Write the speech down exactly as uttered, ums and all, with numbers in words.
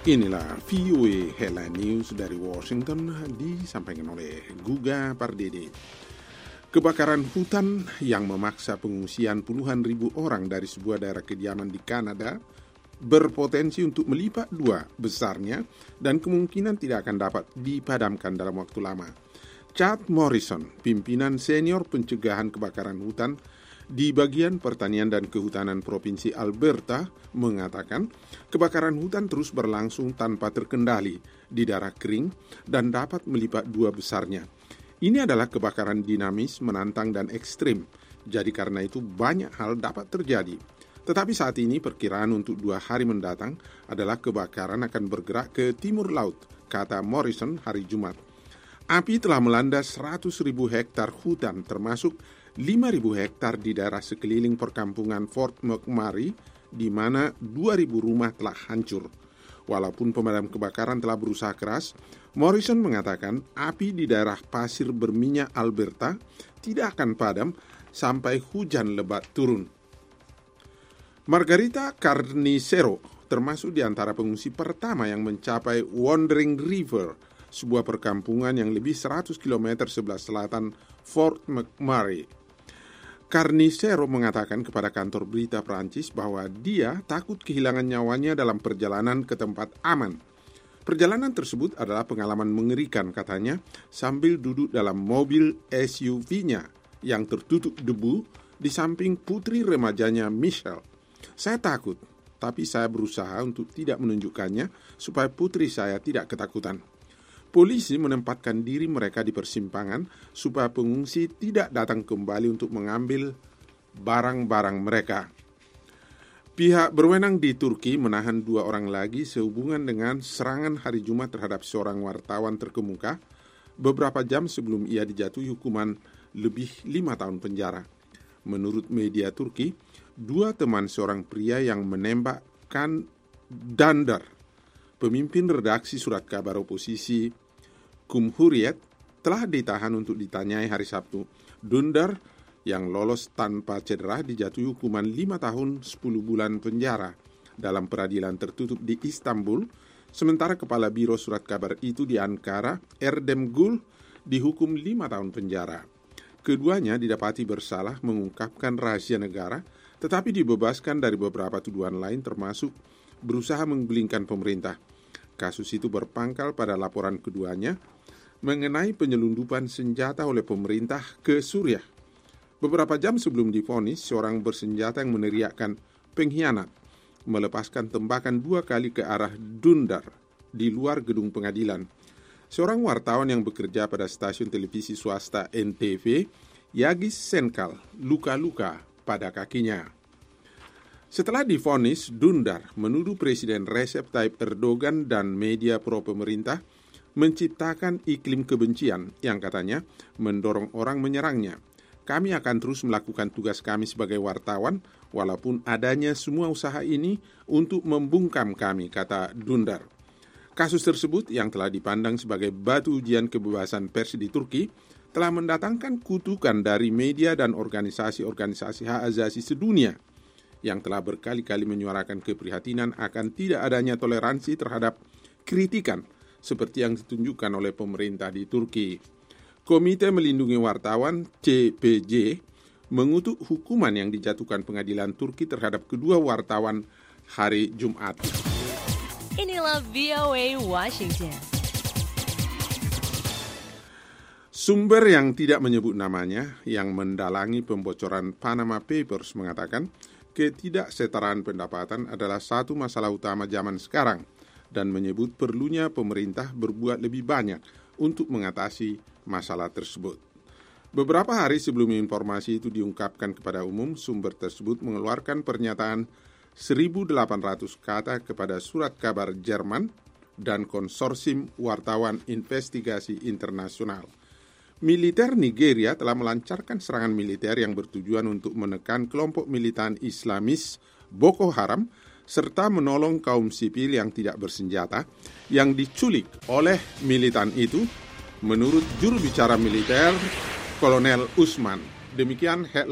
Inilah V O A Headline News dari Washington, disampaikan oleh Guga Pardede. Kebakaran hutan yang memaksa pengungsian puluhan ribu orang dari sebuah daerah kediaman di Kanada berpotensi untuk melipat dua besarnya dan kemungkinan tidak akan dapat dipadamkan dalam waktu lama. Chad Morrison, pimpinan senior pencegahan kebakaran hutan di bagian pertanian dan kehutanan Provinsi Alberta, mengatakan kebakaran hutan terus berlangsung tanpa terkendali di daerah kering dan dapat melipat dua besarnya. Ini adalah kebakaran dinamis, menantang dan ekstrim, jadi karena itu banyak hal dapat terjadi. Tetapi saat ini perkiraan untuk dua hari mendatang adalah kebakaran akan bergerak ke timur laut, kata Morrison hari Jumat. Api telah melanda seratus ribu hektar hutan termasuk lima ribu hektar di daerah sekeliling perkampungan Fort McMurray, di mana dua ribu rumah telah hancur. Walaupun pemadam kebakaran telah berusaha keras, Morrison mengatakan api di daerah pasir berminyak Alberta tidak akan padam sampai hujan lebat turun. Margarita Carnicero termasuk di antara pengungsi pertama yang mencapai Wandering River, sebuah perkampungan yang lebih seratus kilometer sebelah selatan Fort McMurray. Carnicero mengatakan kepada kantor berita Prancis bahwa dia takut kehilangan nyawanya dalam perjalanan ke tempat aman. Perjalanan tersebut adalah pengalaman mengerikan, katanya, sambil duduk dalam mobil S U V-nya yang tertutup debu di samping putri remajanya Michelle. Saya takut, tapi saya berusaha untuk tidak menunjukkannya supaya putri saya tidak ketakutan. Polisi menempatkan diri mereka di persimpangan supaya pengungsi tidak datang kembali untuk mengambil barang-barang mereka. Pihak berwenang di Turki menahan dua orang lagi sehubungan dengan serangan hari Jumat terhadap seorang wartawan terkemuka beberapa jam sebelum ia dijatuhi hukuman lebih lima tahun penjara. Menurut media Turki, dua teman seorang pria yang menembakkan Dündar, pemimpin redaksi surat kabar oposisi Cumhuriyet, telah ditahan untuk ditanyai hari Sabtu. Dündar yang lolos tanpa cedera dijatuhi hukuman lima tahun sepuluh bulan penjara dalam peradilan tertutup di Istanbul, sementara kepala biro surat kabar itu di Ankara, Erdem Gül, dihukum lima tahun penjara. Keduanya didapati bersalah mengungkapkan rahasia negara, tetapi dibebaskan dari beberapa tuduhan lain termasuk berusaha menggulingkan pemerintah. Kasus itu berpangkal pada laporan keduanya mengenai penyelundupan senjata oleh pemerintah ke Suriah. Beberapa jam sebelum divonis, seorang bersenjata yang meneriakkan pengkhianat melepaskan tembakan dua kali ke arah Dündar di luar gedung pengadilan. Seorang wartawan yang bekerja pada stasiun televisi swasta N T V, Yagis Senkal, luka-luka pada kakinya. Setelah divonis, Dündar menuduh Presiden Recep Tayyip Erdogan dan media pro-pemerintah menciptakan iklim kebencian yang katanya mendorong orang menyerangnya. Kami akan terus melakukan tugas kami sebagai wartawan walaupun adanya semua usaha ini untuk membungkam kami, kata Dündar. Kasus tersebut yang telah dipandang sebagai batu ujian kebebasan pers di Turki telah mendatangkan kutukan dari media dan organisasi-organisasi hak asasi sedunia yang telah berkali-kali menyuarakan keprihatinan akan tidak adanya toleransi terhadap kritikan seperti yang ditunjukkan oleh pemerintah di Turki. Komite Melindungi Wartawan C P J mengutuk hukuman yang dijatuhkan pengadilan Turki terhadap kedua wartawan hari Jumat. Inilah V O A Washington. Sumber yang tidak menyebut namanya yang mendalangi pembocoran Panama Papers mengatakan ketidaksetaraan pendapatan adalah satu masalah utama zaman sekarang dan menyebut perlunya pemerintah berbuat lebih banyak untuk mengatasi masalah tersebut. Beberapa hari sebelum informasi itu diungkapkan kepada umum, sumber tersebut mengeluarkan pernyataan seribu delapan ratus kata kepada surat kabar Jerman dan konsorsium wartawan investigasi internasional. Militer Nigeria telah melancarkan serangan militer yang bertujuan untuk menekan kelompok militan Islamis Boko Haram serta menolong kaum sipil yang tidak bersenjata yang diculik oleh militan itu, menurut juru bicara militer Kolonel Usman. Demikian headline